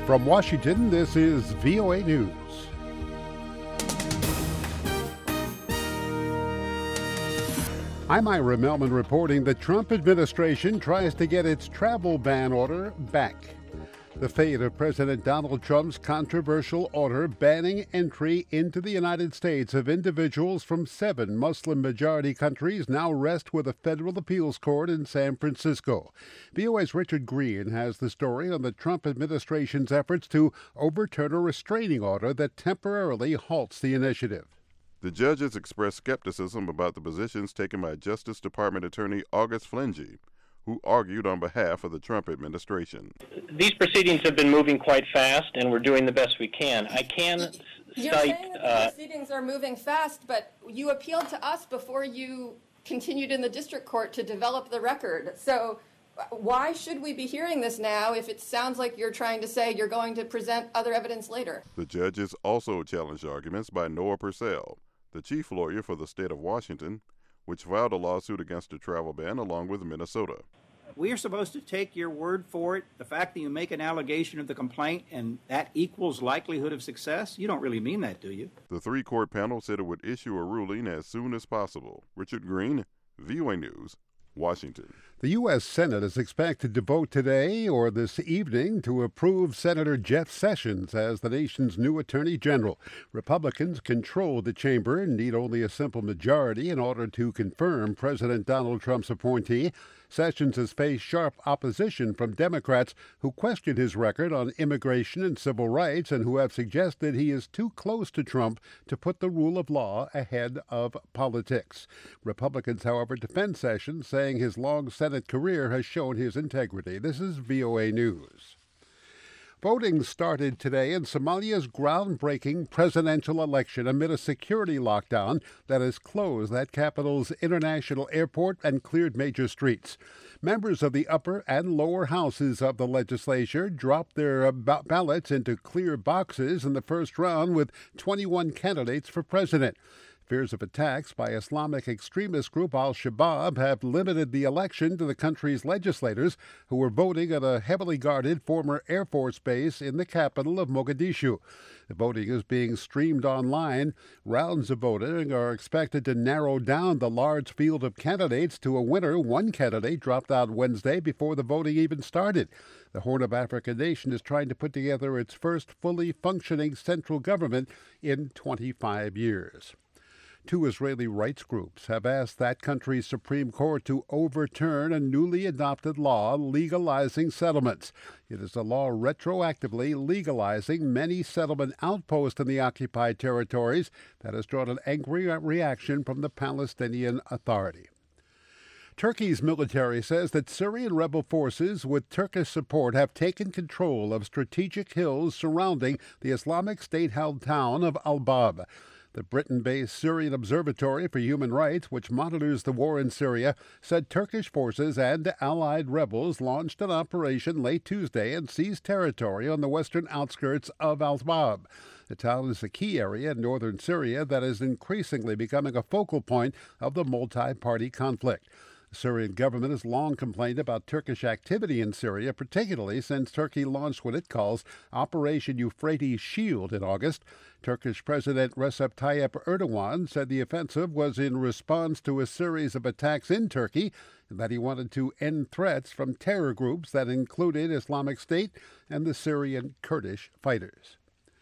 From Washington, this is VOA News. I'm Ira Melman reporting the Trump administration tries to get its travel ban order back. The fate of President Donald Trump's controversial order banning entry into the United States of individuals from 7 Muslim-majority countries now rests with a federal appeals court in San Francisco. VOA's Richard Green has the story on the Trump administration's efforts to overturn a restraining order that temporarily halts the initiative. The judges expressed skepticism about the positions taken by Justice Department Attorney August Flingy, who argued on behalf of the Trump administration. These proceedings have been moving quite fast, and we're doing the best we can. I can You're cite... saying that the proceedings are moving fast, but you appealed to us before you continued in the district court to develop the record. So why should we be hearing this now if it sounds like you're trying to say you're going to present other evidence later? The judges also challenged arguments by Noah Purcell, the chief lawyer for the state of Washington, which filed a lawsuit against the travel ban along with Minnesota. We are supposed to take your word for it. The fact that you make an allegation of the complaint and that equals likelihood of success, you don't really mean that, do you? The 3-court panel said it would issue a ruling as soon as possible. Richard Green, VOA News, Washington. The U.S. Senate is expected to vote today or this evening to approve Senator Jeff Sessions as the nation's new Attorney General. Republicans control the chamber and need only a simple majority in order to confirm President Donald Trump's appointee. Sessions has faced sharp opposition from Democrats who question his record on immigration and civil rights and who have suggested he is too close to Trump to put the rule of law ahead of politics. Republicans, however, defend Sessions, saying his long Senate career has shown his integrity. This is VOA News. Voting started today in Somalia's groundbreaking presidential election amid a security lockdown that has closed that capital's international airport and cleared major streets. Members of the upper and lower houses of the legislature dropped their ballots into clear boxes in the first round with 21 candidates for president. Fears of attacks by Islamic extremist group al-Shabaab have limited the election to the country's legislators who were voting at a heavily guarded former Air Force base in the capital of Mogadishu. The voting is being streamed online. Rounds of voting are expected to narrow down the large field of candidates to a winner. One candidate dropped out Wednesday before the voting even started. The Horn of Africa nation is trying to put together its first fully functioning central government in 25 years. 2 Israeli rights groups have asked that country's Supreme Court to overturn a newly adopted law legalizing settlements. It is a law retroactively legalizing many settlement outposts in the occupied territories that has drawn an angry reaction from the Palestinian Authority. Turkey's military says that Syrian rebel forces with Turkish support have taken control of strategic hills surrounding the Islamic State-held town of Al-Bab. The Britain-based Syrian Observatory for Human Rights, which monitors the war in Syria, said Turkish forces and allied rebels launched an operation late Tuesday and seized territory on the western outskirts of Al-Bab. The town is a key area in northern Syria that is increasingly becoming a focal point of the multi-party conflict. The Syrian government has long complained about Turkish activity in Syria, particularly since Turkey launched what it calls Operation Euphrates Shield in August. Turkish President Recep Tayyip Erdogan said the offensive was in response to a series of attacks in Turkey and that he wanted to end threats from terror groups that included Islamic State and the Syrian Kurdish fighters.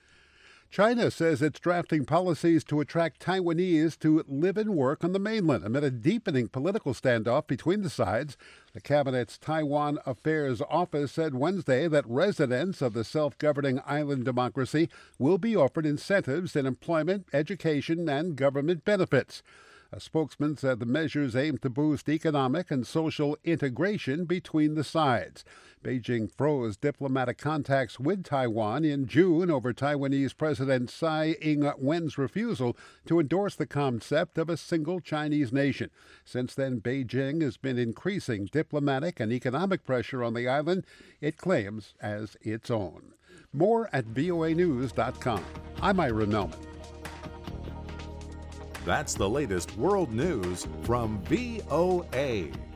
China says it's drafting policies to attract Taiwanese to live and work on the mainland amid a deepening political standoff between the sides. The cabinet's Taiwan Affairs Office said Wednesday that residents of the self-governing island democracy will be offered incentives in employment, education, and government benefits. A spokesman said the measures aim to boost economic and social integration between the sides. Beijing froze diplomatic contacts with Taiwan in June over Taiwanese President Tsai Ing-wen's refusal to endorse the concept of a single Chinese nation. Since then, Beijing has been increasing diplomatic and economic pressure on the island it claims as its own. More at voanews.com. I'm Ira Melman. That's the latest world news from VOA.